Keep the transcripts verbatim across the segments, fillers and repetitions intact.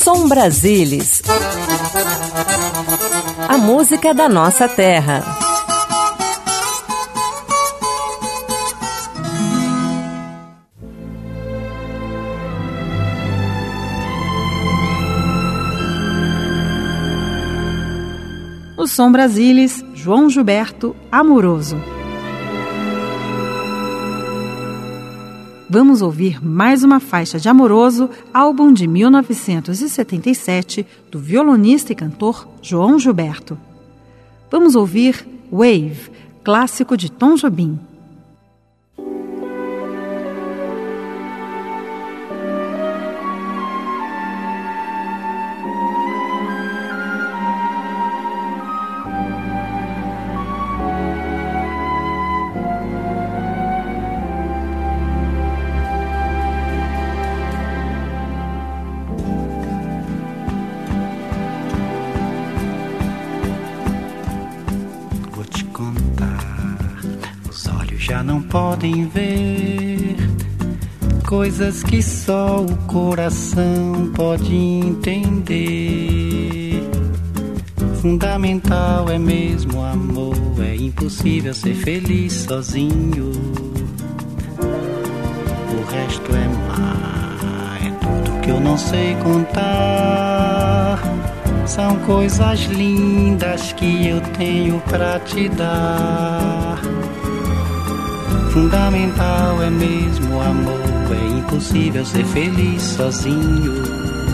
Som Brasilis. A música da nossa terra. O Som Brasilis, João Gilberto, Amoroso. Vamos ouvir mais uma faixa de Amoroso, álbum de mil novecentos e setenta e sete, do violonista e cantor João Gilberto. Vamos ouvir Wave, clássico de Tom Jobim. Já não podem ver coisas que só o coração pode entender. Fundamental é mesmo o amor, é impossível ser feliz sozinho. O resto é mar, é tudo que eu não sei contar. São coisas lindas que eu tenho pra te dar. Fundamental é mesmo o amor, é impossível ser feliz sozinho.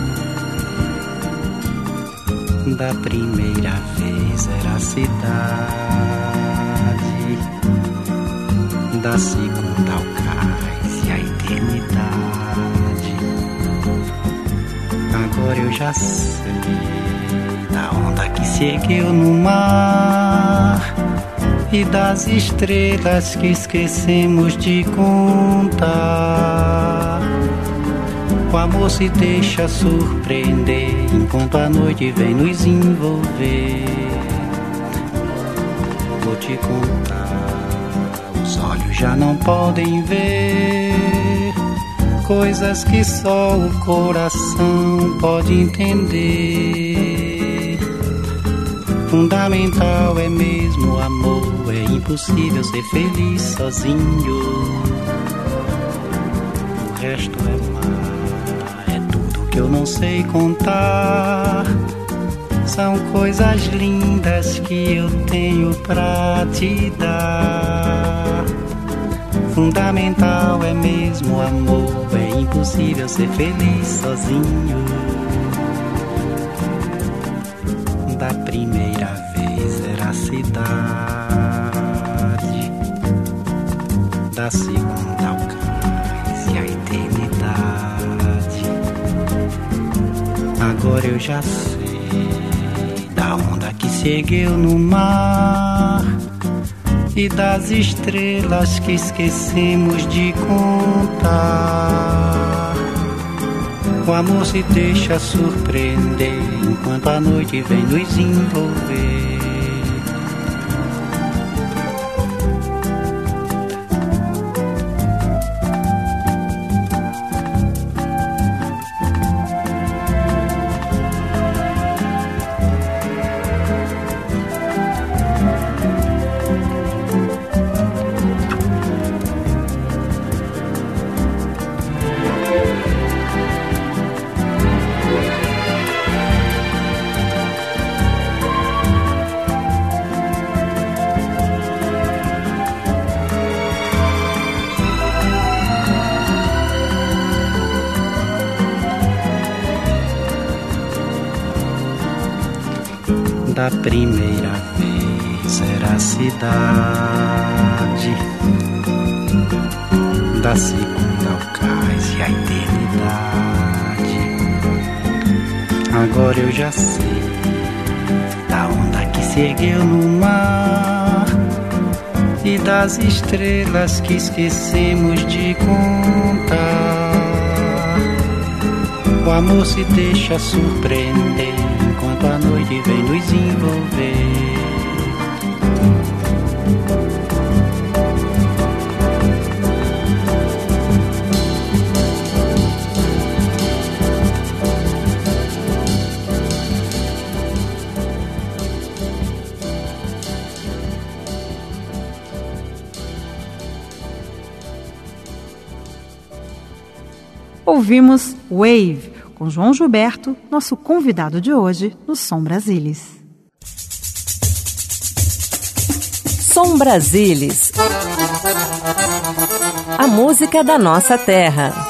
Da primeira vez era a cidade, da segunda ao cais e a eternidade. Agora eu já sei da onda que se ergueu no mar e das estrelas que esquecemos de contar. O amor se deixa surpreender enquanto a noite vem nos envolver. Vou te contar, os olhos já não podem ver coisas que só o coração pode entender. Fundamental é mesmo o amor, é impossível ser feliz sozinho. O resto é mar, é tudo que eu não sei contar. São coisas lindas que eu tenho pra te dar. Fundamental é mesmo o amor, é impossível ser feliz sozinho. Da primeira vez era a cidade, da segunda ao cais e a eternidade. Agora eu já sei da onda que se ergueu no mar e das estrelas que esquecemos de contar. O amor se deixa surpreender enquanto a noite vem nos envolver. Da primeira vez era a cidade, da segunda ao cais e a eternidade. Agora eu já sei da onda que se ergueu no mar e das estrelas que esquecemos de contar. O amor se deixa surpreender enquanto a noite vem nos envolver. Ouvimos Wave, com João Gilberto, nosso convidado de hoje no Som Brasilis. Som Brasilis. A música da nossa terra.